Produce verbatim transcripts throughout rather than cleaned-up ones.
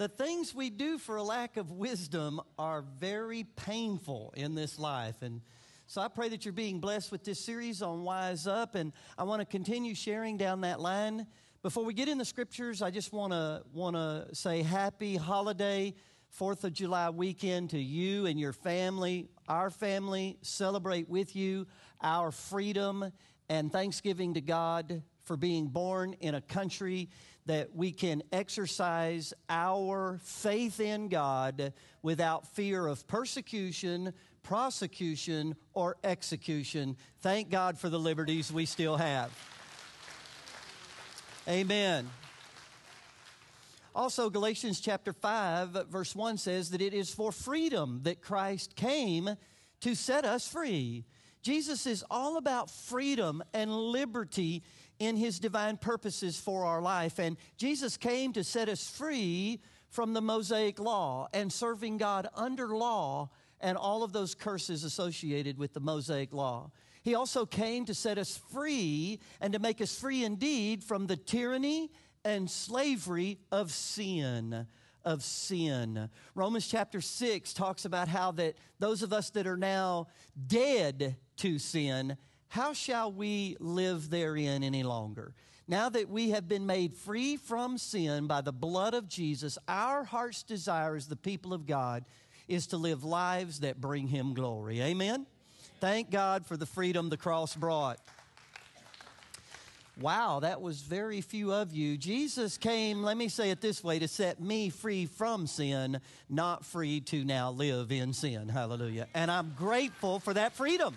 The things we do for a lack of wisdom are very painful in this life. And so I pray that you're being blessed with this series on Wise Up. And I want to continue sharing down that line. Before we get in the scriptures, I just want to want to say happy holiday, fourth of July weekend to you and your family. Our family celebrate with you our freedom, and thanksgiving to God for being born in a country that we can exercise our faith in God without fear of persecution, prosecution, or execution. Thank God for the liberties we still have. Amen. Also, Galatians chapter five, verse one says that it is for freedom that Christ came to set us free. Jesus is all about freedom and liberty in His divine purposes for our life. And Jesus came to set us free from the Mosaic law and serving God under law and all of those curses associated with the Mosaic law. He also came to set us free and to make us free indeed from the tyranny and slavery of sin, of sin. Romans chapter six talks about how that those of us that are now dead to sin, how shall we live therein any longer? Now that we have been made free from sin by the blood of Jesus, our heart's desire as the people of God is to live lives that bring Him glory. Amen? Thank God for the freedom the cross brought. Wow, that was very few of you. Jesus came, let me say it this way, to set me free from sin, not free to now live in sin. Hallelujah. And I'm grateful for that freedom.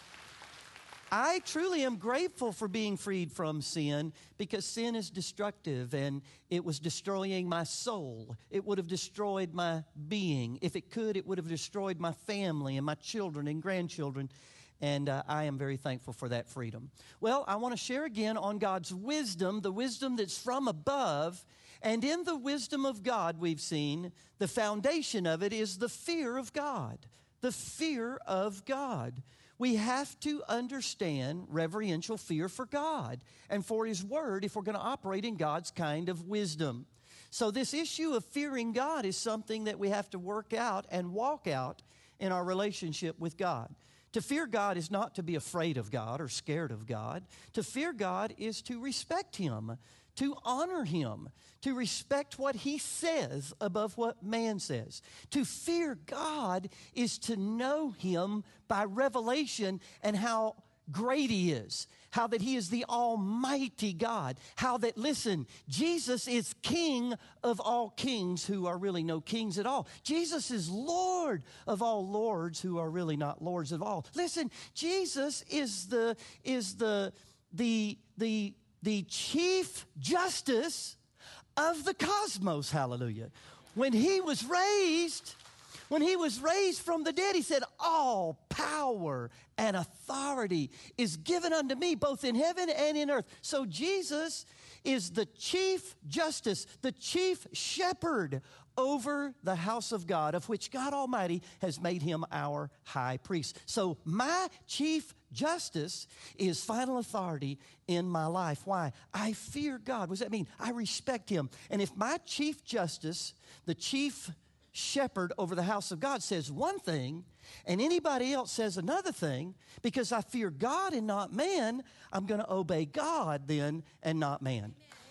I truly am grateful for being freed from sin, because sin is destructive and it was destroying my soul. It would have destroyed my being. If it could, it would have destroyed my family and my children and grandchildren. And uh, I am very thankful for that freedom. Well, I want to share again on God's wisdom, the wisdom that's from above. And in the wisdom of God, we've seen the foundation of it is the fear of God. The fear of God. We have to understand reverential fear for God and for His Word if we're going to operate in God's kind of wisdom. So this issue of fearing God is something that we have to work out and walk out in our relationship with God. To fear God is not to be afraid of God or scared of God. To fear God is to respect Him, to honor Him, to respect what He says above what man says. To fear God is to know Him by revelation and how great He is, how that He is the Almighty God, how that, listen, Jesus is King of all kings who are really no kings at all. Jesus is Lord of all lords who are really not lords of all. Listen, Jesus is the, is the, the, the, the Chief Justice of the cosmos, hallelujah. When He was raised, when He was raised from the dead, He said, all power and authority is given unto me, both in heaven and in earth. So Jesus is the Chief Justice, the Chief Shepherd over the house of God, of which God Almighty has made Him our high priest. So my Chief Justice is final authority in my life. Why? I fear God. What does that mean? I respect Him. And if my Chief Justice, the Chief Shepherd over the house of God, says one thing and anybody else says another thing, because I fear God and not man, I'm going to obey God then and not man.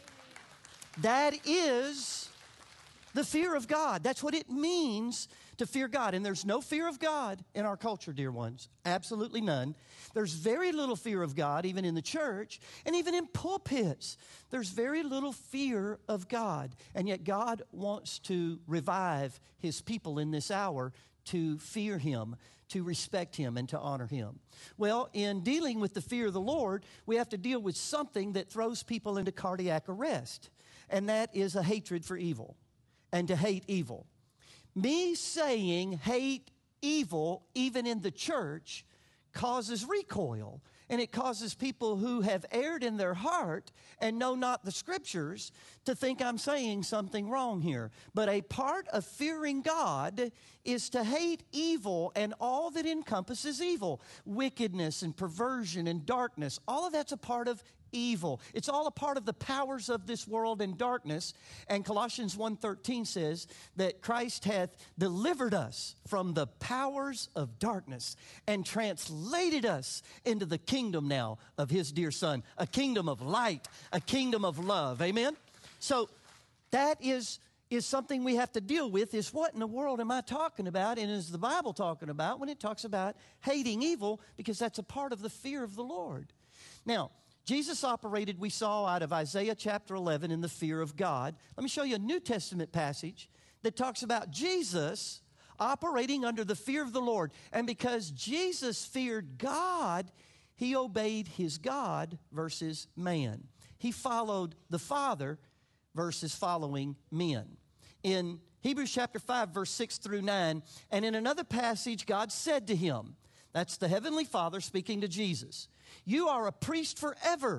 That is the fear of God. That's what it means to fear God. And there's no fear of God in our culture, dear ones. Absolutely none. There's very little fear of God, even in the church, and even in pulpits. There's very little fear of God. And yet God wants to revive His people in this hour to fear Him, to respect Him, and to honor Him. Well, in dealing with the fear of the Lord, we have to deal with something that throws people into cardiac arrest, and that is a hatred for evil. And to hate evil. Me saying hate evil, even in the church, causes recoil. And it causes people who have erred in their heart and know not the Scriptures to think I'm saying something wrong here. But a part of fearing God is to hate evil and all that encompasses evil. Wickedness and perversion and darkness. All of that's a part of evil. It's all a part of the powers of this world and darkness. And Colossians one thirteen says that Christ hath delivered us from the powers of darkness and translated us into the kingdom now of his dear Son, a kingdom of light, a kingdom of love. Amen? So that is... is something we have to deal with, is what in the world am I talking about, and is the Bible talking about when it talks about hating evil, because that's a part of the fear of the Lord. Now, Jesus operated, we saw out of Isaiah chapter eleven, in the fear of God. Let me show you a New Testament passage that talks about Jesus operating under the fear of the Lord. And because Jesus feared God, he obeyed his God versus man. He followed the Father versus following men. In Hebrews chapter five, verse six through nine, and in another passage, God said to him, that's the Heavenly Father speaking to Jesus, you are a priest forever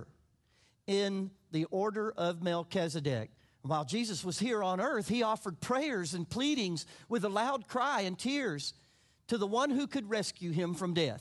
in the order of Melchizedek. While Jesus was here on earth, he offered prayers and pleadings with a loud cry and tears to the one who could rescue him from death.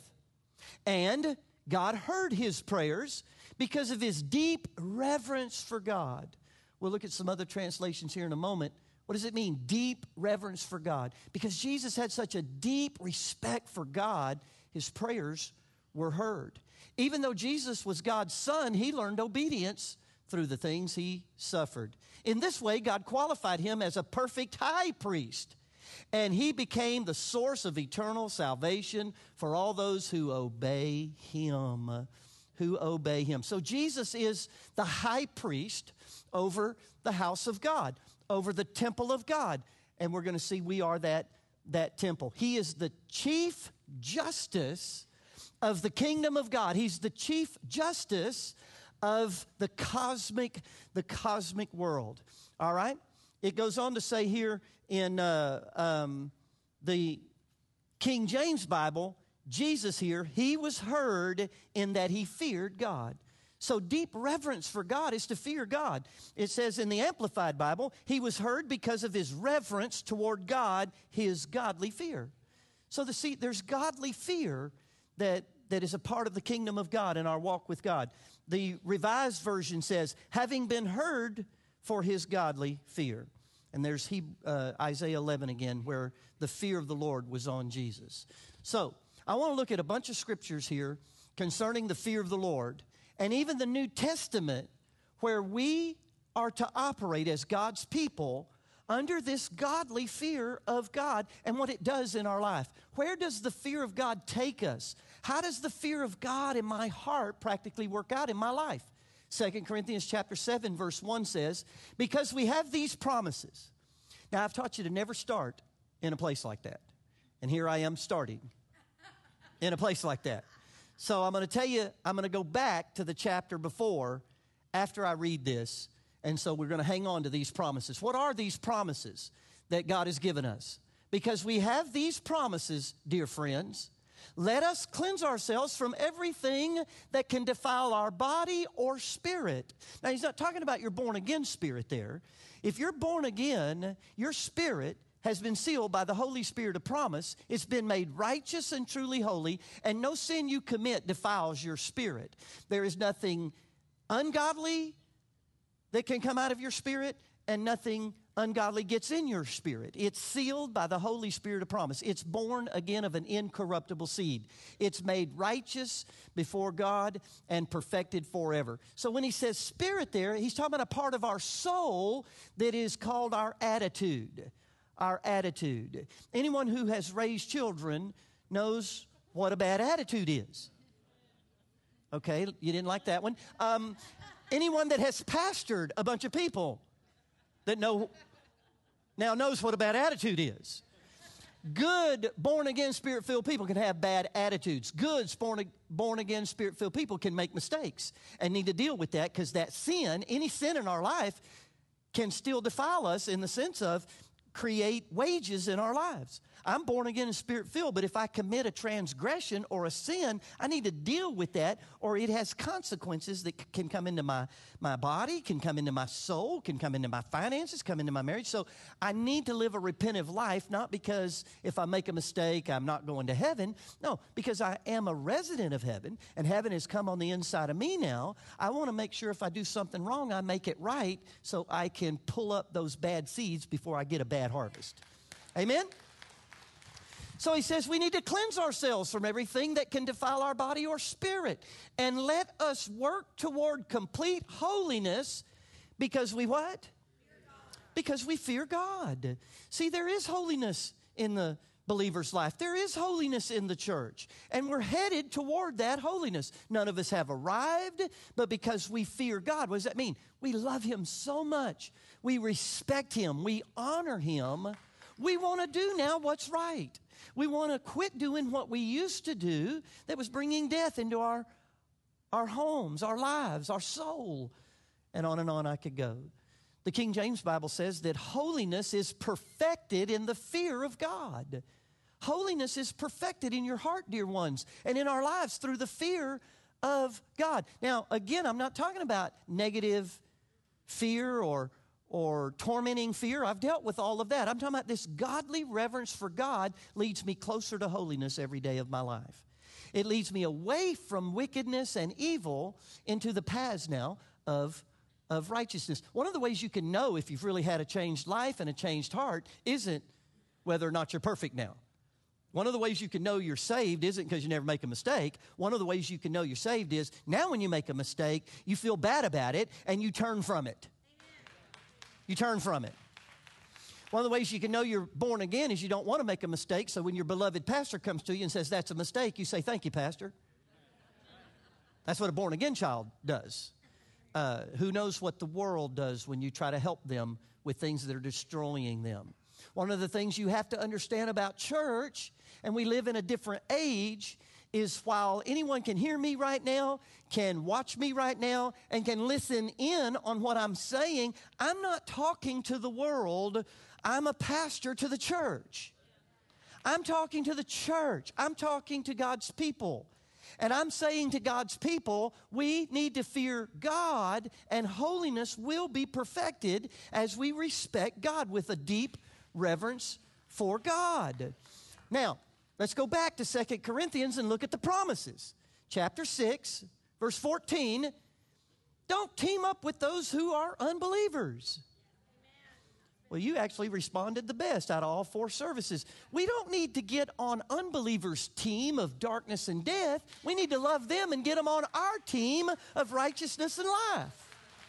And God heard his prayers because of his deep reverence for God. We'll look at some other translations here in a moment. What does it mean, deep reverence for God? Because Jesus had such a deep respect for God, his prayers were heard. Even though Jesus was God's Son, he learned obedience through the things he suffered. In this way, God qualified him as a perfect high priest, and he became the source of eternal salvation for all those who obey him. Who obey him. So Jesus is the high priest over the house of God, over the temple of God. And we're going to see we are that, that temple. He is the chief justice of the kingdom of God. He's the chief justice of the cosmic, the cosmic world. All right? It goes on to say here in uh, um, the King James Bible, Jesus here, he was heard in that he feared God. So deep reverence for God is to fear God. It says in the Amplified Bible, he was heard because of his reverence toward God, his godly fear. So the, see, there's godly fear that, that is a part of the kingdom of God in our walk with God. The Revised Version says, having been heard for his godly fear. And there's he, uh, Isaiah eleven again, where the fear of the Lord was on Jesus. So I want to look at a bunch of scriptures here concerning the fear of the Lord, and even the New Testament, where we are to operate as God's people under this godly fear of God and what it does in our life. Where does the fear of God take us? How does the fear of God in my heart practically work out in my life? Second Corinthians chapter seven, verse one says, because we have these promises. Now, I've taught you to never start in a place like that. And here I am starting in a place like that. So I'm going to tell you, I'm going to go back to the chapter before after I read this. And so we're going to hang on to these promises. What are these promises that God has given us? Because we have these promises, dear friends, let us cleanse ourselves from everything that can defile our body or spirit. Now, he's not talking about your born-again spirit there. If you're born again, your spirit has been sealed by the Holy Spirit of promise. It's been made righteous and truly holy, and no sin you commit defiles your spirit. There is nothing ungodly that can come out of your spirit, and nothing ungodly gets in your spirit. It's sealed by the Holy Spirit of promise. It's born again of an incorruptible seed. It's made righteous before God and perfected forever. So when he says spirit there, he's talking about a part of our soul that is called our attitude. Our attitude. Anyone who has raised children knows what a bad attitude is. Okay, you didn't like that one. Um, anyone that has pastored a bunch of people that know now knows what a bad attitude is. Good born-again, spirit-filled people can have bad attitudes. Good born-again, spirit-filled people can make mistakes and need to deal with that, because that sin, any sin in our life, can still defile us in the sense of create wages in our lives. I'm born again and spirit-filled, but if I commit a transgression or a sin, I need to deal with that, or it has consequences that c- can come into my, my body, can come into my soul, can come into my finances, come into my marriage. So I need to live a repentive life, not because if I make a mistake, I'm not going to heaven. No, because I am a resident of heaven, and heaven has come on the inside of me now. I want to make sure if I do something wrong, I make it right so I can pull up those bad seeds before I get a bad harvest. Amen? So he says we need to cleanse ourselves from everything that can defile our body or spirit. And let us work toward complete holiness because we what? Because we fear God. See, there is holiness in the believer's life. There is holiness in the church. And we're headed toward that holiness. None of us have arrived, but because we fear God. What does that mean? We love Him so much. We respect Him. We honor Him. We want to do now what's right. We want to quit doing what we used to do that was bringing death into our, our homes, our lives, our soul, and on and on I could go. The King James Bible says that holiness is perfected in the fear of God. Holiness is perfected in your heart, dear ones, and in our lives through the fear of God. Now, again, I'm not talking about negative fear or or tormenting fear. I've dealt with all of that. I'm talking about this godly reverence for God leads me closer to holiness every day of my life. It leads me away from wickedness and evil into the paths now of, of righteousness. One of the ways you can know if you've really had a changed life and a changed heart isn't whether or not you're perfect now. One of the ways you can know you're saved isn't because you never make a mistake. One of the ways you can know you're saved is now when you make a mistake, you feel bad about it and you turn from it. You turn from it. One of the ways you can know you're born again is you don't want to make a mistake, so when your beloved pastor comes to you and says, that's a mistake, you say, thank you, Pastor. That's what a born-again child does. Uh, who knows what the world does when you try to help them with things that are destroying them. One of the things you have to understand about church, and we live in a different age, is while anyone can hear me right now, can watch me right now, and can listen in on what I'm saying, I'm not talking to the world. I'm a pastor to the church. I'm talking to the church. I'm talking to God's people. And I'm saying to God's people, we need to fear God, and holiness will be perfected as we respect God with a deep reverence for God. Now, let's go back to Second Corinthians and look at the promises. Chapter six, verse fourteen, don't team up with those who are unbelievers. Well, you actually responded the best out of all four services. We don't need to get on unbelievers' team of darkness and death. We need to love them and get them on our team of righteousness and life.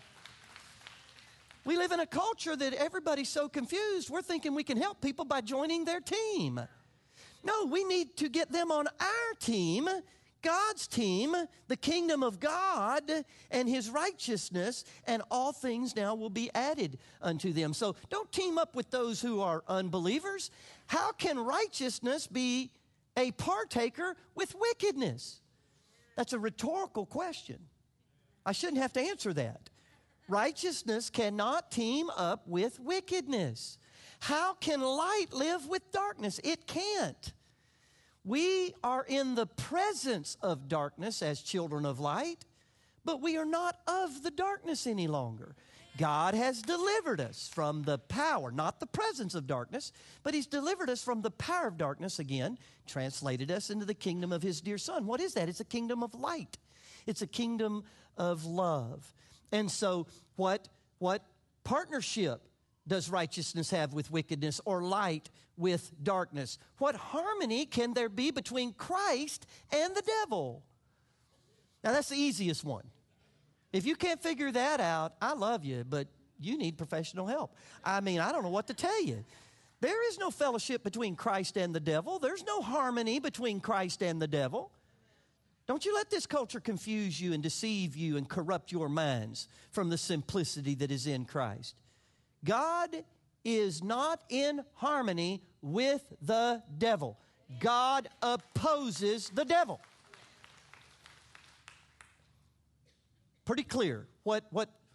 We live in a culture that everybody's so confused, we're thinking we can help people by joining their team. No, we need to get them on our team, God's team, the kingdom of God and His righteousness, and all things now will be added unto them. So don't team up with those who are unbelievers. How can righteousness be a partaker with wickedness? That's a rhetorical question. I shouldn't have to answer that. Righteousness cannot team up with wickedness. How can light live with darkness? It can't. We are in the presence of darkness as children of light, but we are not of the darkness any longer. God has delivered us from the power, not the presence of darkness, but He's delivered us from the power of darkness again, translated us into the kingdom of His dear Son. What is that? It's a kingdom of light. It's a kingdom of love. And so what, what partnership does righteousness have with wickedness, or light with darkness? What harmony can there be between Christ and the devil? Now, that's the easiest one. If you can't figure that out, I love you, but you need professional help. I mean, I don't know what to tell you. There is no fellowship between Christ and the devil. There's no harmony between Christ and the devil. Don't you let this culture confuse you and deceive you and corrupt your minds from the simplicity that is in Christ. God is not in harmony with the devil. God opposes the devil. Pretty clear what, what,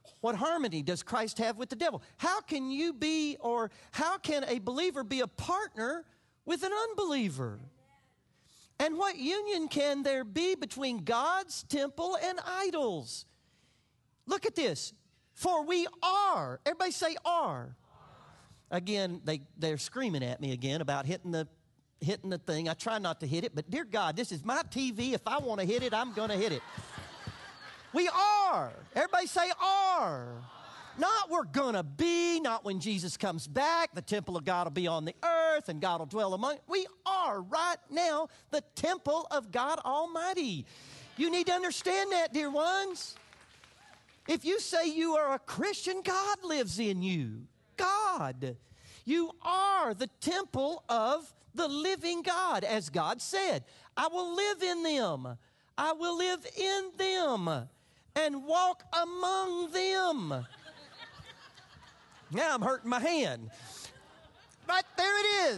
What harmony does Christ have with the devil? How can you be, or how can a believer be a partner with an unbeliever? And what union can there be between God's temple and idols? Look at this. For we are. Everybody say are. Again, they, they're screaming at me again about hitting the, hitting the thing. I try not to hit it, but dear God, this is my T V. If I want to hit it, I'm going to hit it. We are. Everybody say are. Not we're going to be, not when Jesus comes back, the temple of God will be on the earth and God will dwell among. We are right now the temple of God Almighty. You need to understand that, dear ones. If you say you are a Christian, God lives in you. God. You are the temple of the living God, as God said. I will live in them. I will live in them and walk among them. Now I'm hurting my hand. Right there it is.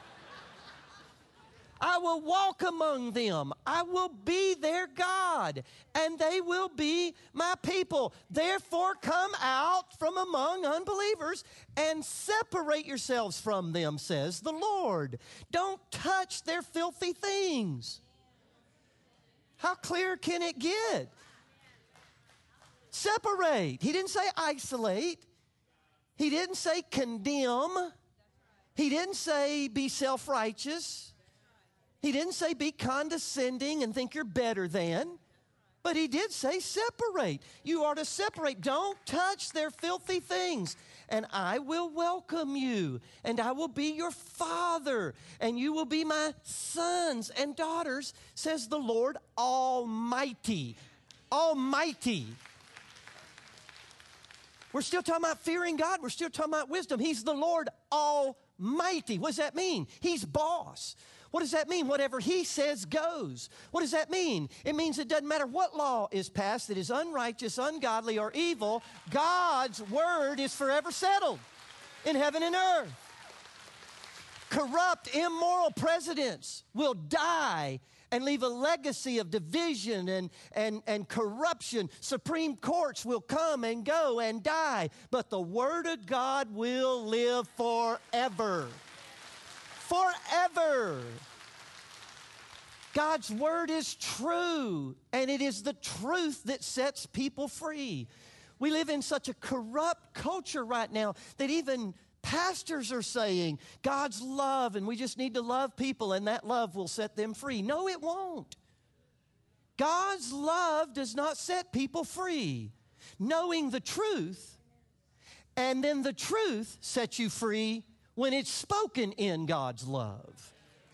I will walk among them. I will be their God, and they will be my people. Therefore, come out from among unbelievers and separate yourselves from them, says the Lord. Don't touch their filthy things. How clear can it get? Separate. He didn't say isolate. He didn't say condemn. He didn't say be self-righteous. He didn't say be condescending and think you're better than. But he did say separate. You are to separate. Don't touch their filthy things. And I will welcome you. And I will be your father. And you will be my sons and daughters, says the Lord Almighty. Almighty. We're still talking about fearing God. We're still talking about wisdom. He's the Lord Almighty. What does that mean? He's boss. What does that mean? Whatever he says goes. What does that mean? It means it doesn't matter what law is passed that is unrighteous, ungodly, or evil. God's word is forever settled in heaven and earth. Corrupt, immoral presidents will die and leave a legacy of division and, and, and corruption. Supreme courts will come and go and die, but the Word of God will live forever. Forever. God's Word is true, and it is the truth that sets people free. We live in such a corrupt culture right now that even pastors are saying God's love, and we just need to love people, and that love will set them free. No, it won't. God's love does not set people free. Knowing the truth, and then the truth sets you free when it's spoken in God's love.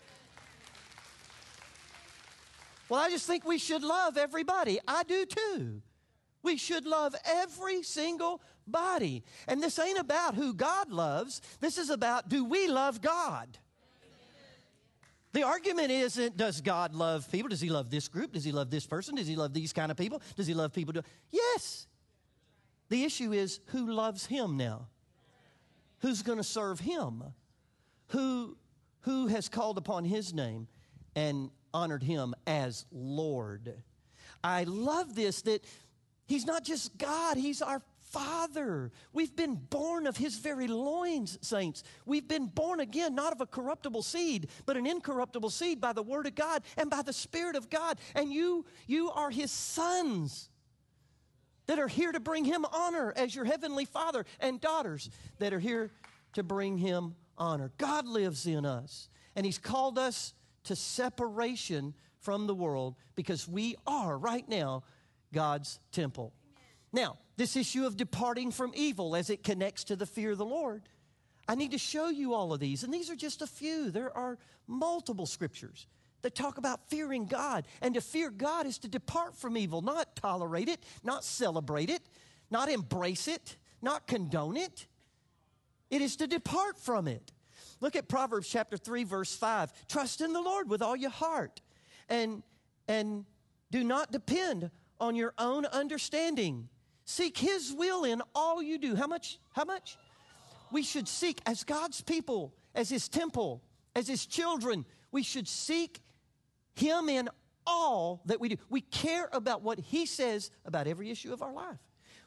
Well, I just think we should love everybody. I do too. We should love every single body. And this ain't about who God loves. This is about, do we love God? The argument isn't, does God love people? Does he love this group? Does he love this person? Does he love these kind of people? Does he love people? To... Yes. The issue is, who loves him now? Who's going to serve him? Who, who has called upon his name and honored him as Lord? I love this, that he's not just God, he's our Father. We've been born of his very loins, saints. We've been born again, not of a corruptible seed, but an incorruptible seed by the Word of God and by the Spirit of God. And you, you are his sons that are here to bring him honor as your heavenly Father, and daughters that are here to bring him honor. God lives in us, and he's called us to separation from the world because we are right now God's temple. Now, this issue of departing from evil as it connects to the fear of the Lord, I need to show you all of these, and these are just a few. There are multiple scriptures that talk about fearing God, and to fear God is to depart from evil, not tolerate it, not celebrate it, not embrace it, not condone it. It is to depart from it. Look at Proverbs chapter three, verse five. Trust in the Lord with all your heart, and, and do not depend on your own understanding. Seek his will in all you do. How much? How much? We should seek, as God's people, as his temple, as his children, we should seek him in all that we do. We care about what he says about every issue of our life.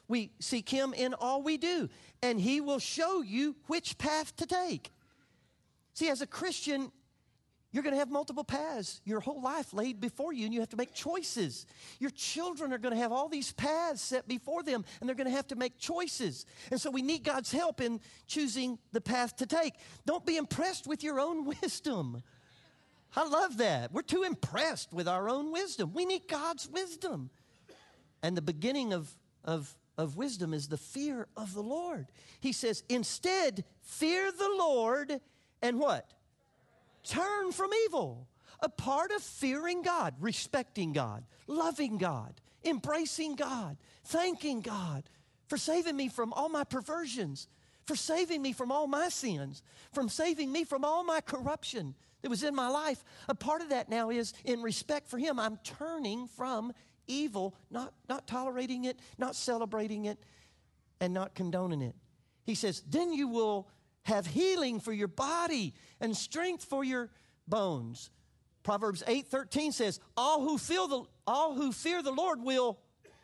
We seek him in all we do, and he will show you which path to take. See, as a Christian, you're going to have multiple paths your whole life laid before you, and you have to make choices. Your children are going to have all these paths set before them, and they're going to have to make choices. And so we need God's help in choosing the path to take. Don't be impressed with your own wisdom. I love that. We're too impressed with our own wisdom. We need God's wisdom. And the beginning of, of, of wisdom is the fear of the Lord. He says, instead, fear the Lord and what? Turn from evil. A part of fearing God, respecting God, loving God, embracing God, thanking God for saving me from all my perversions, for saving me from all my sins, from saving me from all my corruption that was in my life. A part of that now is in respect for him, I'm turning from evil, not, not tolerating it, not celebrating it, and not condoning it. He says, then you will have healing for your body and strength for your bones. Proverbs eight thirteen says, all who feel the all who fear the Lord will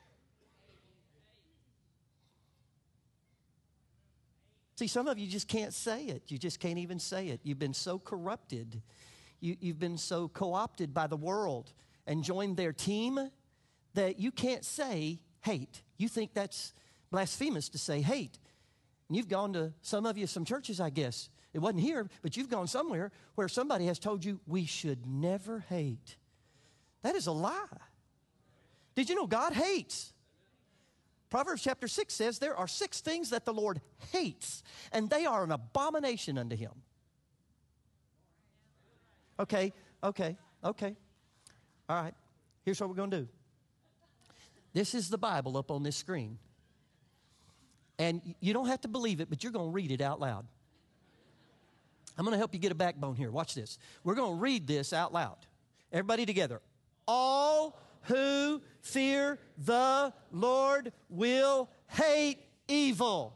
see, some of you just can't say it. You just can't even say it. You've been so corrupted. You, you've been so co-opted by the world and joined their team that you can't say hate. You think that's blasphemous to say hate. And you've gone to, some of you, some churches, I guess. It wasn't here, but you've gone somewhere where somebody has told you, we should never hate. That is a lie. Did you know God hates? Proverbs chapter six says there are six things that the Lord hates, and they are an abomination unto him. Okay, okay, okay. All right, here's what we're going to do. This is the Bible up on this screen. And you don't have to believe it, but you're going to read it out loud. I'm going to help you get a backbone here. Watch this. We're going to read this out loud. Everybody together. All who fear the Lord will hate evil.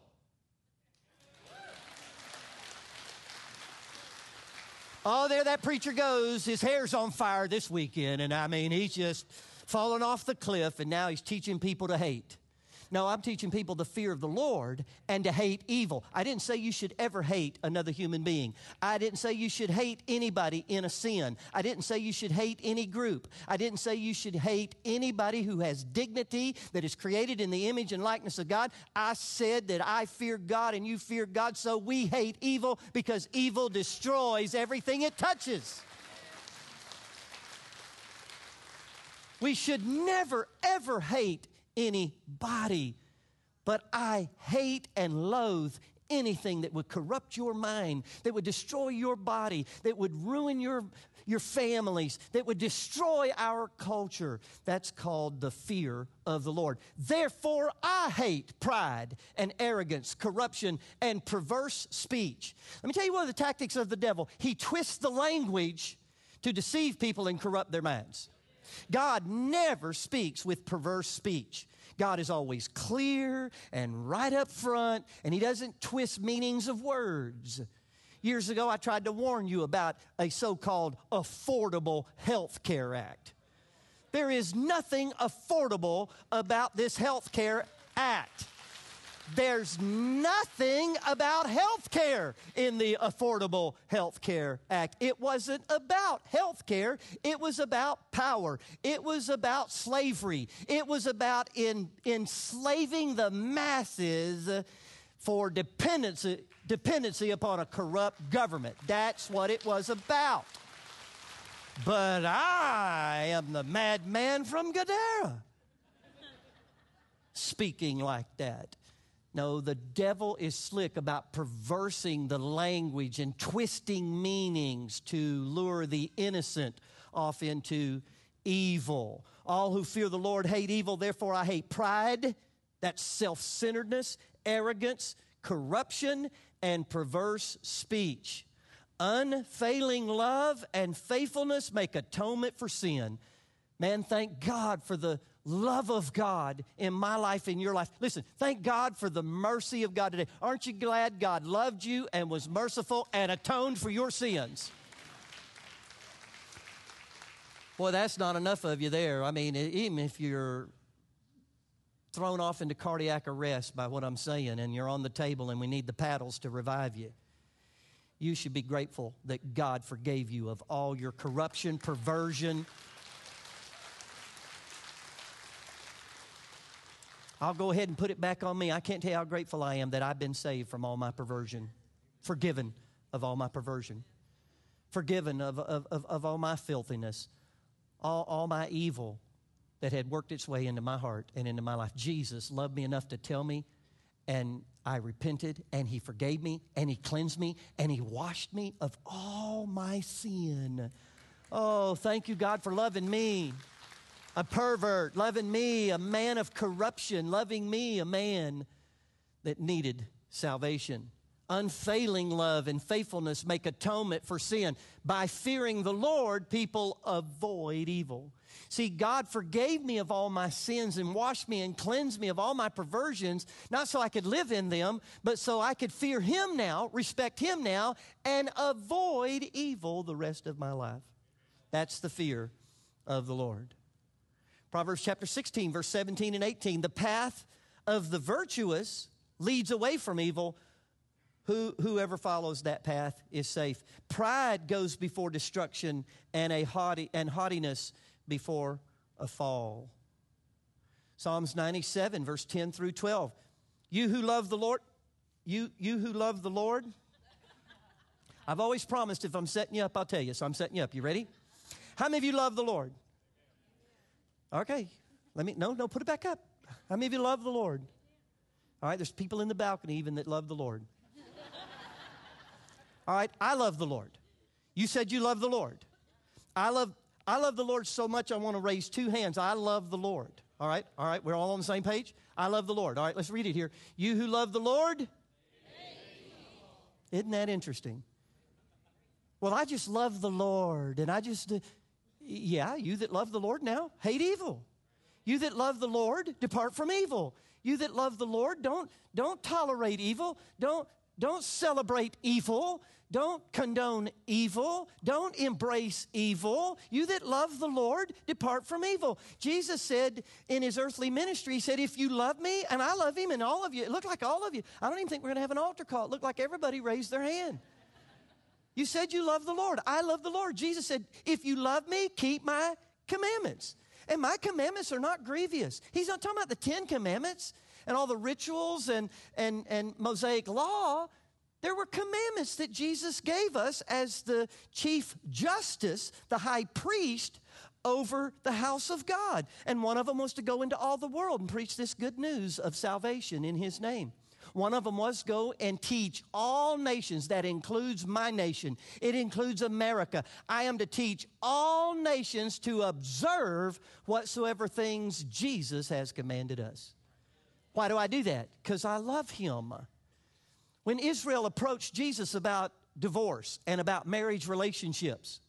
Oh, there that preacher goes. His hair's on fire this weekend. And I mean, he's just fallen off the cliff, and now he's teaching people to hate. No, I'm teaching people the fear of the Lord and to hate evil. I didn't say you should ever hate another human being. I didn't say you should hate anybody in a sin. I didn't say you should hate any group. I didn't say you should hate anybody who has dignity, that is created in the image and likeness of God. I said that I fear God and you fear God, so we hate evil because evil destroys everything it touches. We should never, ever hate anybody, but I hate and loathe anything that would corrupt your mind, that would destroy your body, that would ruin your, your families, that would destroy our culture. That's called the fear of the Lord. Therefore, I hate pride and arrogance, corruption, and perverse speech. Let me tell you one of the tactics of the devil. He twists the language to deceive people and corrupt their minds. God never speaks with perverse speech. God is always clear and right up front, and he doesn't twist meanings of words. Years ago, I tried to warn you about a so-called Affordable Health Care Act. There is nothing affordable about this Health Care Act. There's nothing about health care in the Affordable Health Care Act. It wasn't about health care. It was about power. It was about slavery. It was about in, enslaving the masses for dependency, dependency upon a corrupt government. That's what it was about. But I am the madman from Gadara, speaking like that. No, the devil is slick about perversing the language and twisting meanings to lure the innocent off into evil. All who fear the Lord hate evil, therefore I hate pride, that's self-centeredness, arrogance, corruption, and perverse speech. Unfailing love and faithfulness make atonement for sin. Man, thank God for the love of God in my life, in your life. Listen, thank God for the mercy of God today. Aren't you glad God loved you and was merciful and atoned for your sins? Boy, that's not enough of you there. I mean, even if you're thrown off into cardiac arrest by what I'm saying, and you're on the table and we need the paddles to revive you, you should be grateful that God forgave you of all your corruption, perversion. I'll go ahead and put it back on me. I can't tell you how grateful I am that I've been saved from all my perversion, forgiven of all my perversion, forgiven of, of, of, of all my filthiness, all, all my evil that had worked its way into my heart and into my life. Jesus loved me enough to tell me, and I repented, and He forgave me, and He cleansed me, and He washed me of all my sin. Oh, thank you, God, for loving me, a pervert, loving me, a man of corruption, loving me, a man that needed salvation. Unfailing love and faithfulness make atonement for sin. By fearing the Lord, people avoid evil. See, God forgave me of all my sins and washed me and cleansed me of all my perversions, not so I could live in them, but so I could fear Him now, respect Him now, and avoid evil the rest of my life. That's the fear of the Lord. Proverbs chapter sixteen, verse seventeen and eighteen, the path of the virtuous leads away from evil. Who, whoever follows that path is safe. Pride goes before destruction, and a haughty, and haughtiness before a fall. Psalms ninety-seven, verse ten through twelve. You who love the Lord, you, you who love the Lord. I've always promised if I'm setting you up, I'll tell you. So I'm setting you up. You ready? How many of you love the Lord? Okay. Let me, no, no, put it back up. How many of you love the Lord? All right, there's people in the balcony even that love the Lord. All right, I love the Lord. You said you love the Lord. I love I love the Lord so much I want to raise two hands. I love the Lord. All right, all right, we're all on the same page? I love the Lord. All right, let's read it here. You who love the Lord? Isn't that interesting? Well, I just love the Lord, and I just, uh, yeah, you that love the Lord now, hate evil. You that love the Lord, depart from evil. You that love the Lord, don't, don't tolerate evil. Don't, don't celebrate evil. Don't condone evil. Don't embrace evil. You that love the Lord, depart from evil. Jesus said in His earthly ministry, He said, if you love me, and I love Him, and all of you, it looked like all of you. I don't even think we're going to have an altar call. It looked like everybody raised their hand. You said you love the Lord. I love the Lord. Jesus said, if you love me, keep my commandments. And my commandments are not grievous. He's not talking about the Ten Commandments and all the rituals and, and, and Mosaic law. There were commandments that Jesus gave us as the chief justice, the high priest over the house of God. And one of them was to go into all the world and preach this good news of salvation in His name. One of them was go and teach all nations. That includes my nation. It includes America. I am to teach all nations to observe whatsoever things Jesus has commanded us. Why do I do that? Because I love Him. When Israel approached Jesus about divorce and about marriage relationships,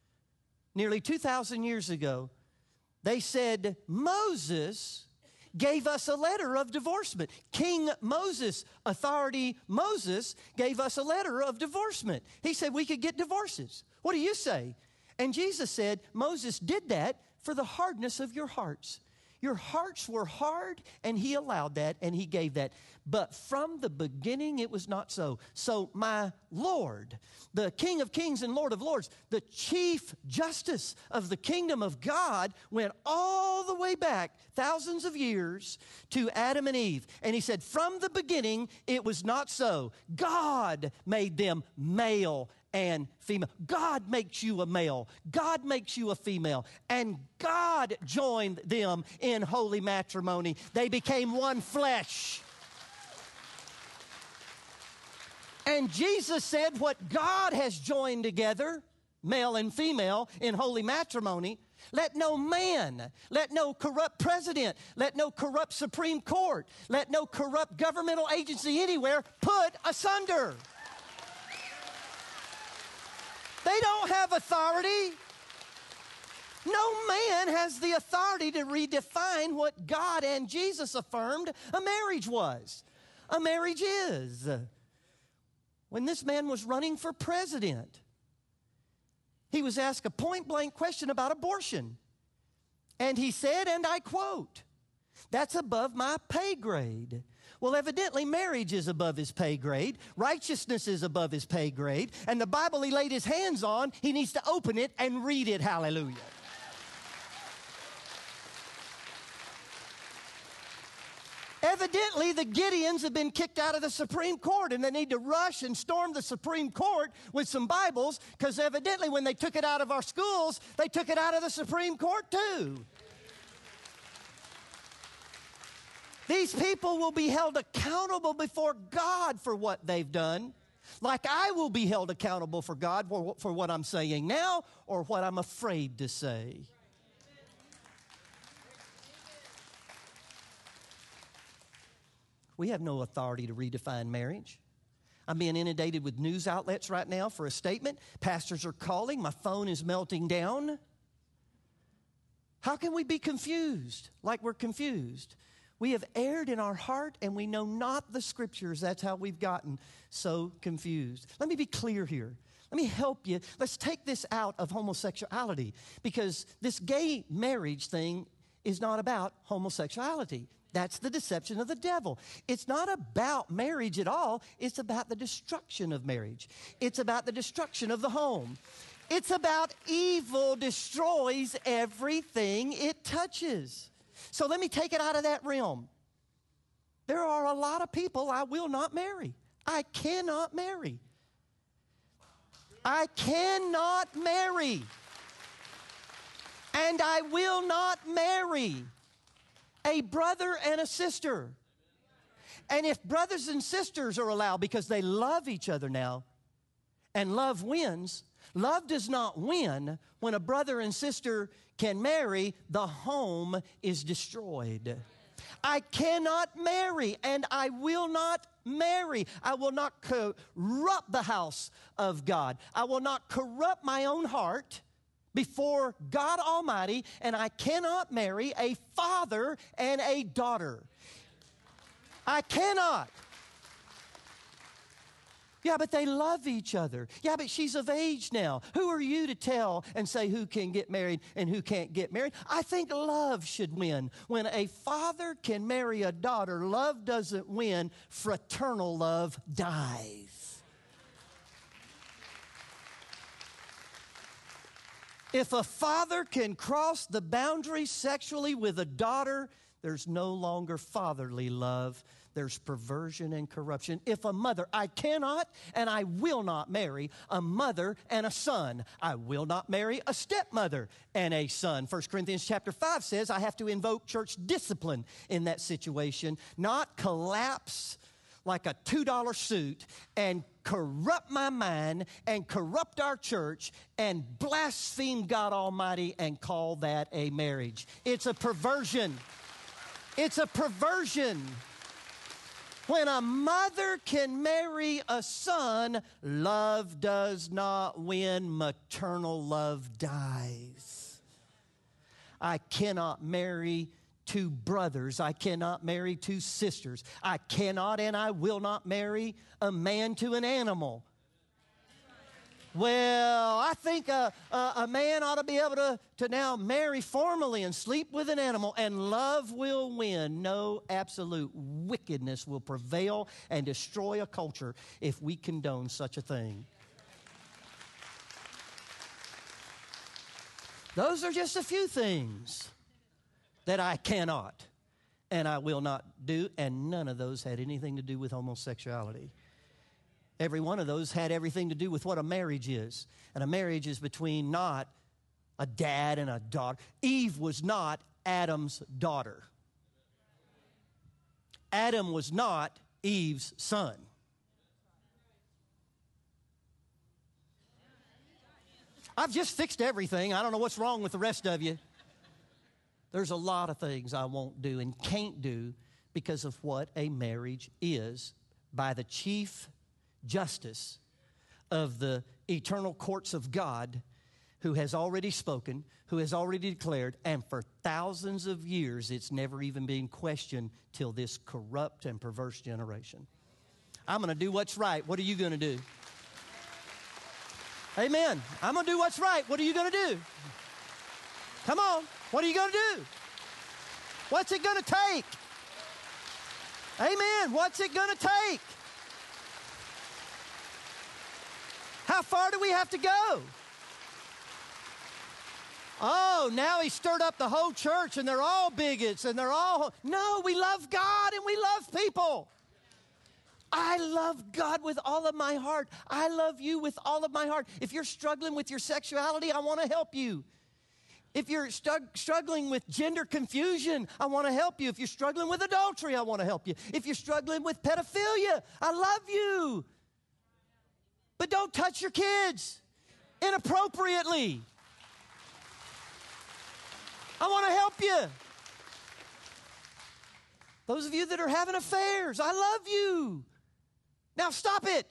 nearly two thousand years ago, they said, Moses gave us a letter of divorcement. King Moses, authority Moses, gave us a letter of divorcement. He said we could get divorces. What do you say? And Jesus said, Moses did that for the hardness of your hearts. Your hearts were hard, and He allowed that, and He gave that. But from the beginning, it was not so. So my Lord, the King of kings and Lord of lords, the chief justice of the kingdom of God, went all the way back thousands of years to Adam and Eve. And He said, from the beginning, it was not so. God made them male and female. God makes you a male. God makes you a female. And God joined them in holy matrimony. They became one flesh. And Jesus said what God has joined together, male and female, in holy matrimony, let no man, let no corrupt president, let no corrupt Supreme Court, let no corrupt governmental agency anywhere put asunder. They don't have authority. No man has the authority to redefine what God and Jesus affirmed a marriage was. A marriage is. When this man was running for president, he was asked a point-blank question about abortion. And he said, and I quote, That's above my pay grade. Well, evidently, marriage is above his pay grade. Righteousness is above his pay grade. And the Bible he laid his hands on, he needs to open it and read it. Hallelujah. Evidently, the Gideons have been kicked out of the Supreme Court, and they need to rush and storm the Supreme Court with some Bibles, because evidently when they took it out of our schools, they took it out of the Supreme Court too. These people will be held accountable before God for what they've done, like I will be held accountable for God for, for what I'm saying now or what I'm afraid to say. We have no authority to redefine marriage. I'm being inundated with news outlets right now for a statement. Pastors are calling. My phone is melting down. How can we be confused like we're confused? We have erred in our heart and we know not the Scriptures. That's how we've gotten so confused. Let me be clear here. Let me help you. Let's take this out of homosexuality, because this gay marriage thing is not about homosexuality. That's the deception of the devil. It's not about marriage at all. It's about the destruction of marriage. It's about the destruction of the home. It's about evil destroys everything it touches. So let me take it out of that realm. There are a lot of people I will not marry. I cannot marry. I cannot marry. And I will not marry a brother and a sister. And if brothers and sisters are allowed because they love each other now, and love wins, love does not win when a brother and sister can marry, the home is destroyed. I cannot marry, and I will not marry. I will not corrupt the house of God. I will not corrupt my own heart before God Almighty, and I cannot marry a father and a daughter. I cannot. Yeah, but they love each other. Yeah, but she's of age now. Who are you to tell and say who can get married and who can't get married? I think love should win. When a father can marry a daughter, love doesn't win. Fraternal love dies. If a father can cross the boundary sexually with a daughter, there's no longer fatherly love. There's perversion and corruption. If a mother, I cannot and I will not marry a mother and a son. I will not marry a stepmother and a son. First Corinthians chapter five says I have to invoke church discipline in that situation, not collapse like a two dollar suit and corrupt my mind and corrupt our church and blaspheme God Almighty and call that a marriage. It's a perversion. It's a perversion. When a mother can marry a son, love does not win. Maternal love dies. I cannot marry two brothers. I cannot marry two sisters. I cannot and I will not marry a man to an animal. Well, I think a, a, a man ought to be able to, to now marry formally and sleep with an animal, and love will win. No, absolute wickedness will prevail and destroy a culture if we condone such a thing. Those are just a few things that I cannot and I will not do, and none of those had anything to do with homosexuality. Every one of those had everything to do with what a marriage is. And a marriage is between not a dad and a daughter. Eve was not Adam's daughter. Adam was not Eve's son. I've just fixed everything. I don't know what's wrong with the rest of you. There's a lot of things I won't do and can't do because of what a marriage is by the chief justice of the eternal courts of God, who has already spoken, who has already declared, and for thousands of years it's never even been questioned till this corrupt and perverse generation. I'm going to do what's right. What are you going to do? Amen. I'm going to do what's right. What are you going to do? Come on. What are you going to do? What's it going to take? Amen. What's it going to take? How far do we have to go? Oh, now he stirred up the whole church and they're all bigots and they're all... No, we love God and we love people. I love God with all of my heart. I love you with all of my heart. If you're struggling with your sexuality, I want to help you. If you're stug- struggling with gender confusion, I want to help you. If you're struggling with adultery, I want to help you. If you're struggling with pedophilia, I love you. But don't touch your kids inappropriately. I want to help you. Those of you that are having affairs, I love you. Now stop it.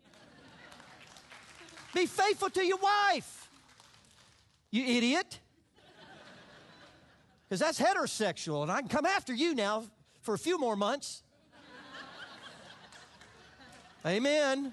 Be faithful to your wife. You idiot. Because that's heterosexual, and I can come after you now for a few more months. Amen.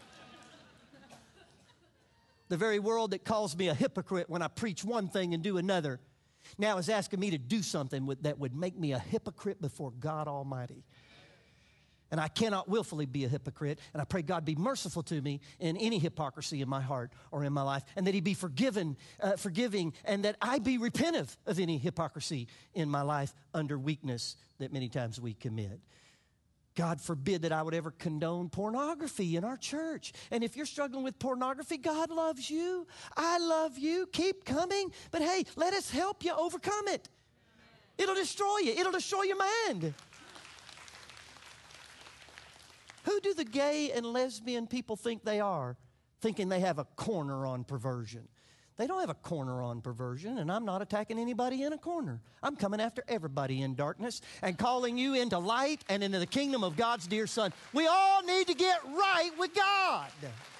The very world that calls me a hypocrite when I preach one thing and do another now is asking me to do something with, that would make me a hypocrite before God Almighty. And I cannot willfully be a hypocrite, and I pray God be merciful to me in any hypocrisy in my heart or in my life, and that he be forgiven, uh, forgiving, and that I be repentive of any hypocrisy in my life under weakness that many times we commit. God forbid that I would ever condone pornography in our church. And if you're struggling with pornography, God loves you. I love you. Keep coming. But hey, let us help you overcome it. It'll destroy you. It'll destroy your mind. Who do the gay and lesbian people think they are, thinking they have a corner on perversion? They don't have a corner on perversion, and I'm not attacking anybody in a corner. I'm coming after everybody in darkness and calling you into light and into the kingdom of God's dear Son. We all need to get right with God.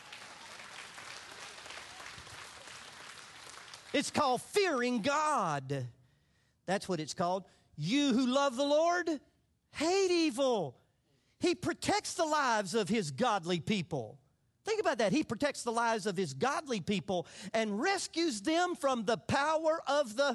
It's called fearing God. That's what it's called. You who love the Lord, hate evil. He protects the lives of his godly people. Think about that. He protects the lives of his godly people and rescues them from the power of the...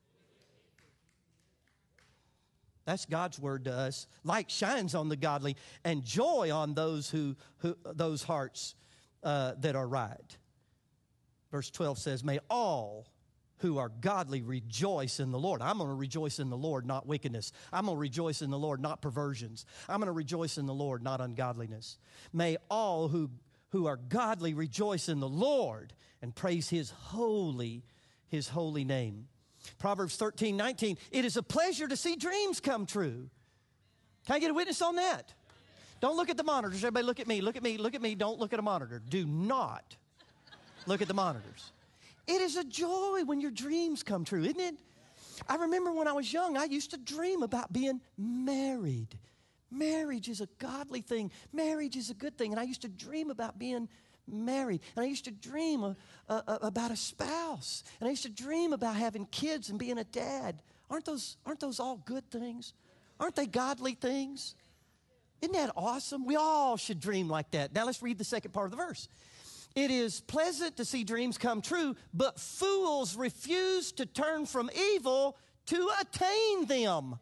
That's God's word to us. Light shines on the godly and joy on those who, who those hearts uh, that are right. Verse twelve says, may all who are godly rejoice in the Lord. I'm going to rejoice in the Lord, not wickedness. I'm going to rejoice in the Lord, not perversions. I'm going to rejoice in the Lord, not ungodliness. May all who, who are godly rejoice in the Lord and praise his holy, his holy name. Proverbs thirteen nineteen, it is a pleasure to see dreams come true. Can I get a witness on that? Don't look at the monitors. Everybody look at me, look at me, look at me. Don't look at a monitor. Do not look at the monitors. It is a joy when your dreams come true, isn't it? I remember when I was young, I used to dream about being married. Marriage is a godly thing. Marriage is a good thing. And I used to dream about being married. And I used to dream uh, uh, about a spouse. And I used to dream about having kids and being a dad. Aren't those, aren't those all good things? Aren't they godly things? Isn't that awesome? We all should dream like that. Now let's read the second part of the verse. It is pleasant to see dreams come true, but fools refuse to turn from evil to attain them.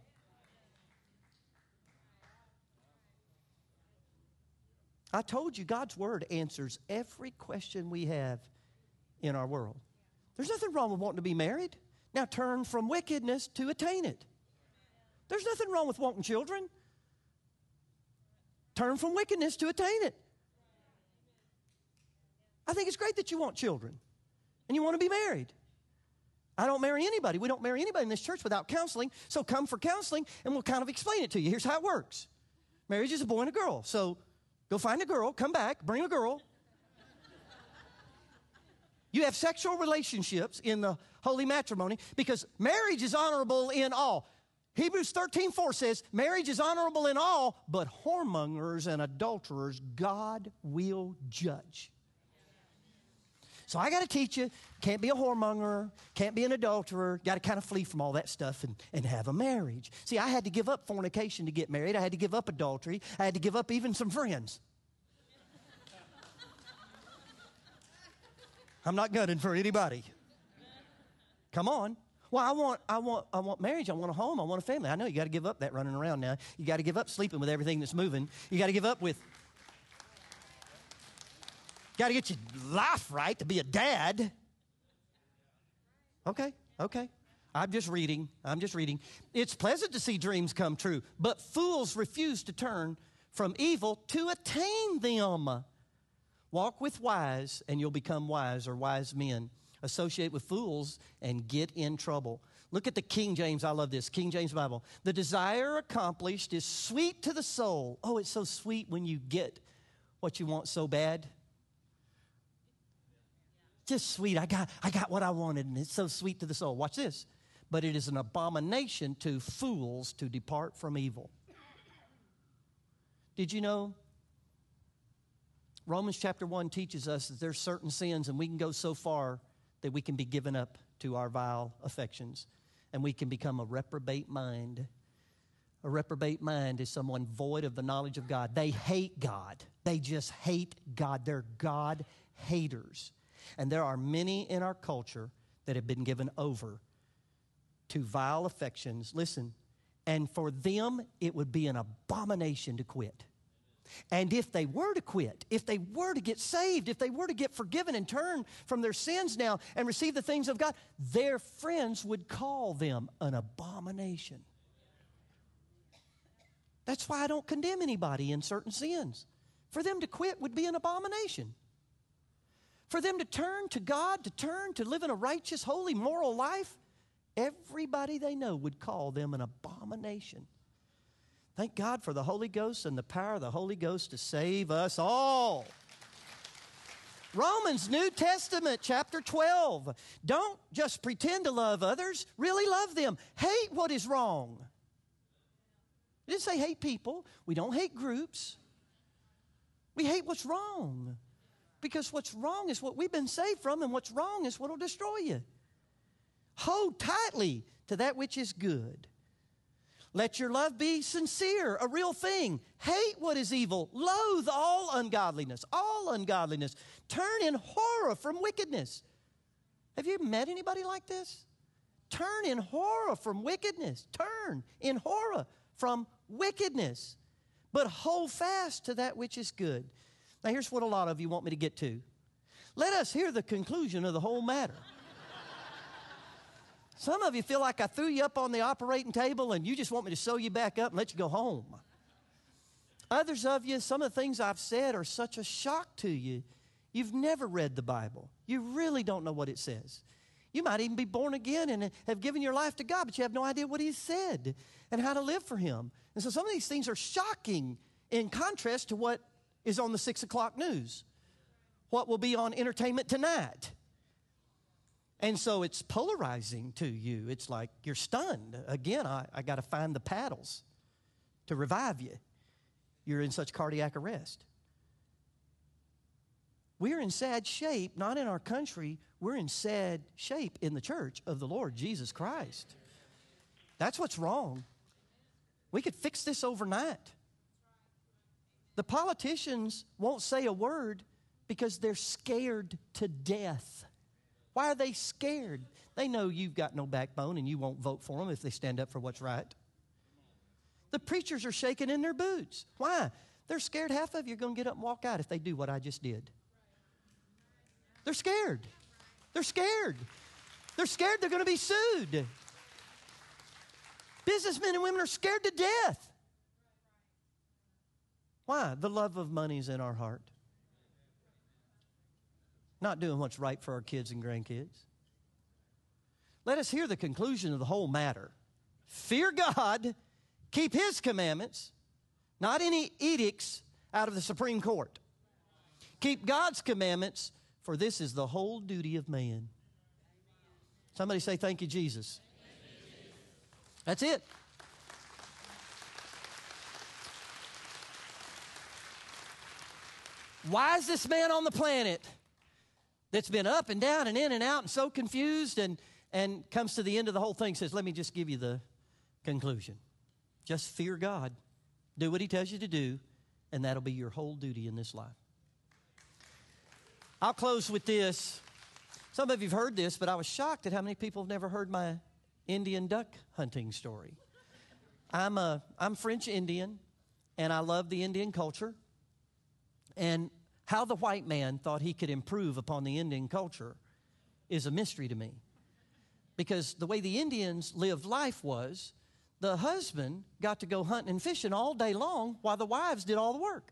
I told you God's word answers every question we have in our world. There's nothing wrong with wanting to be married. Now turn from wickedness to attain it. There's nothing wrong with wanting children. Turn from wickedness to attain it. I think it's great that you want children and you want to be married. I don't marry anybody. We don't marry anybody in this church without counseling. So come for counseling and we'll kind of explain it to you. Here's how it works. Marriage is a boy and a girl. So go find a girl, come back, bring a girl. You have sexual relationships in the holy matrimony because marriage is honorable in all. Hebrews thirteen four says, marriage is honorable in all, but whoremongers and adulterers God will judge. So I got to teach you, can't be a whoremonger, can't be an adulterer, got to kind of flee from all that stuff and, and have a marriage. See, I had to give up fornication to get married. I had to give up adultery. I had to give up even some friends. I'm not gunning for anybody. Come on. Well, I want, I want, I want marriage. I want a home. I want a family. I know you got to give up that running around now. You got to give up sleeping with everything that's moving. You got to give up with. Got to get your life right to be a dad. Okay, okay. I'm just reading. I'm just reading. It's pleasant to see dreams come true, but fools refuse to turn from evil to attain them. Walk with wise, and you'll become wise, or wise men. Associate with fools and get in trouble. Look at the King James. I love this. King James Bible. The desire accomplished is sweet to the soul. Oh, it's so sweet when you get what you want so bad. Just sweet. I got, I got what I wanted, and it's so sweet to the soul. Watch this. But it is an abomination to fools to depart from evil. Did you know? Romans chapter one teaches us that there's certain sins, and we can go so far that we can be given up to our vile affections, and we can become a reprobate mind. A reprobate mind is someone void of the knowledge of God. They hate God. They just hate God. They're God haters. And there are many in our culture that have been given over to vile affections. Listen, and for them, it would be an abomination to quit. And if they were to quit, if they were to get saved, if they were to get forgiven and turn from their sins now and receive the things of God, their friends would call them an abomination. That's why I don't condemn anybody in certain sins. For them to quit would be an abomination. For them to turn to God, to turn to live in a righteous, holy, moral life, everybody they know would call them an abomination. Thank God for the Holy Ghost and the power of the Holy Ghost to save us all. Romans, New Testament, chapter twelve. Don't just pretend to love others. Really love them. Hate what is wrong. It didn't say hate people. We don't hate groups. We hate what's wrong. Because what's wrong is what we've been saved from, and what's wrong is what will destroy you. Hold tightly to that which is good. Let your love be sincere, a real thing. Hate what is evil. Loathe all ungodliness, all ungodliness. Turn in horror from wickedness. Have you met anybody like this? Turn in horror from wickedness. Turn in horror from wickedness. But hold fast to that which is good. Now here's what a lot of you want me to get to. Let us hear the conclusion of the whole matter. Some of you feel like I threw you up on the operating table and you just want me to sew you back up and let you go home. Others of you, some of the things I've said are such a shock to you. You've never read the Bible. You really don't know what it says. You might even be born again and have given your life to God, but you have no idea what He said and how to live for Him. And so some of these things are shocking in contrast to what is on the six o'clock news, what will be on Entertainment Tonight. And so it's polarizing to you. It's like you're stunned. Again, I, I got to find the paddles to revive you. You're in such cardiac arrest. We're in sad shape, not in our country. We're in sad shape in the church of the Lord Jesus Christ. That's what's wrong. We could fix this overnight. The politicians won't say a word because they're scared to death. Why are they scared? They know you've got no backbone and you won't vote for them if they stand up for what's right. The preachers are shaking in their boots. Why? They're scared half of you are going to get up and walk out if they do what I just did. They're scared. They're scared. They're scared they're going to be sued. Businessmen and women are scared to death. Why? The love of money is in our heart. Not doing what's right for our kids and grandkids. Let us hear the conclusion of the whole matter. Fear God, keep His commandments, not any edicts out of the Supreme Court. Keep God's commandments, for this is the whole duty of man. Somebody say, thank you, Jesus. That's it. Wisest man on the planet that's been up and down and in and out and so confused and, and comes to the end of the whole thing, says, let me just give you the conclusion. Just fear God. Do what He tells you to do, and that'll be your whole duty in this life. I'll close with this. Some of you have heard this, but I was shocked at how many people have never heard my Indian duck hunting story. I'm, a, I'm French Indian, and I love the Indian culture. And how the white man thought he could improve upon the Indian culture is a mystery to me. Because the way the Indians lived life was, the husband got to go hunting and fishing all day long while the wives did all the work.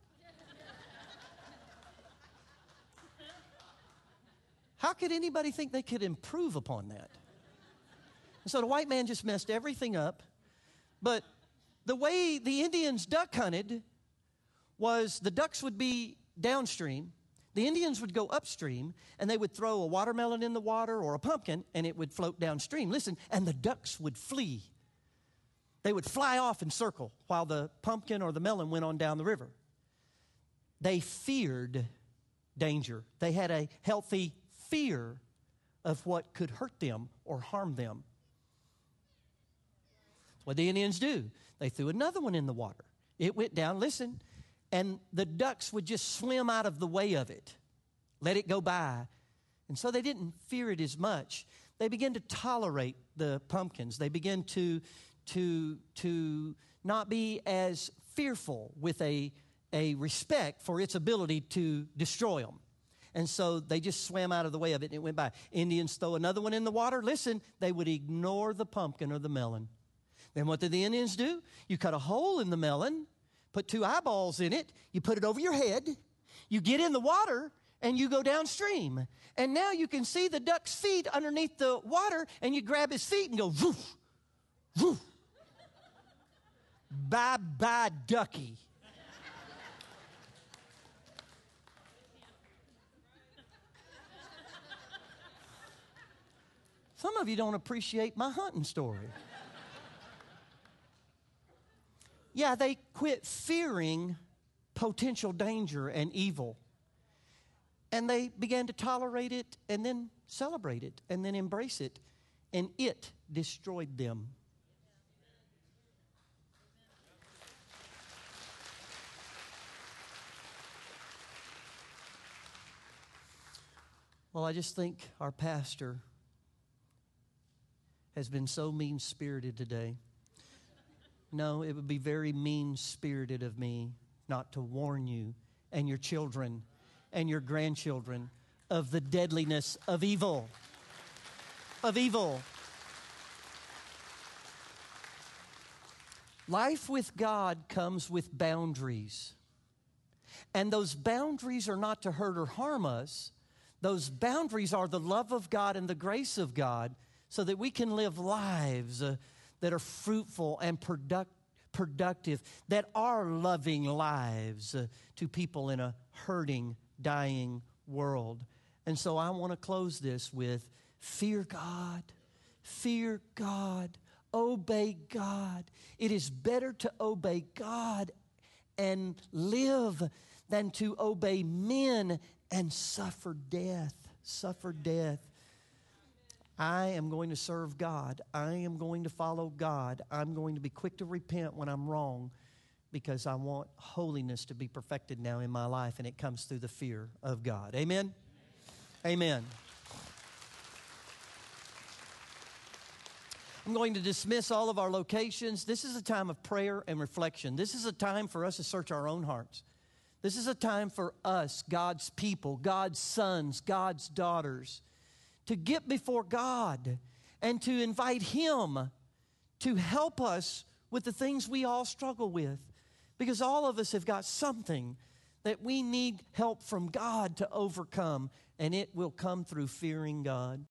How could anybody think they could improve upon that? And so the white man just messed everything up. But the way the Indians duck hunted was the ducks would be downstream, the Indians would go upstream, and they would throw a watermelon in the water or a pumpkin, and it would float downstream. Listen, and the ducks would flee. They would fly off and circle while the pumpkin or the melon went on down the river. They feared danger. They had a healthy fear of what could hurt them or harm them. That's what the Indians do. They threw another one in the water. It went down, listen, and the ducks would just swim out of the way of it, let it go by. And so they didn't fear it as much. They began to tolerate the pumpkins. They began to, to, to not be as fearful with a, a respect for its ability to destroy them. And so they just swam out of the way of it and it went by. Indians throw another one in the water. Listen, they would ignore the pumpkin or the melon. Then what did the Indians do? You cut a hole in the melon, put two eyeballs in it, you put it over your head, you get in the water, and you go downstream. And now you can see the duck's feet underneath the water, and you grab his feet and go, woof, woof. Bye-bye, ducky. Some of you don't appreciate my hunting story. Yeah, they quit fearing potential danger and evil. And they began to tolerate it and then celebrate it and then embrace it. And it destroyed them. Well, I just think our pastor has been so mean-spirited today. No, it would be very mean-spirited of me not to warn you and your children and your grandchildren of the deadliness of evil. Of evil. Life with God comes with boundaries. And those boundaries are not to hurt or harm us. Those boundaries are the love of God and the grace of God so that we can live lives uh, that are fruitful and product, productive, that are loving lives uh, to people in a hurting, dying world. And so I want to close this with fear God, fear God, obey God. It is better to obey God and live than to obey men and suffer death, suffer death. I am going to serve God. I am going to follow God. I'm going to be quick to repent when I'm wrong because I want holiness to be perfected now in my life, and it comes through the fear of God. Amen? Amen. I'm going to dismiss all of our locations. This is a time of prayer and reflection. This is a time for us to search our own hearts. This is a time for us, God's people, God's sons, God's daughters, to get before God and to invite Him to help us with the things we all struggle with. Because all of us have got something that we need help from God to overcome, and it will come through fearing God.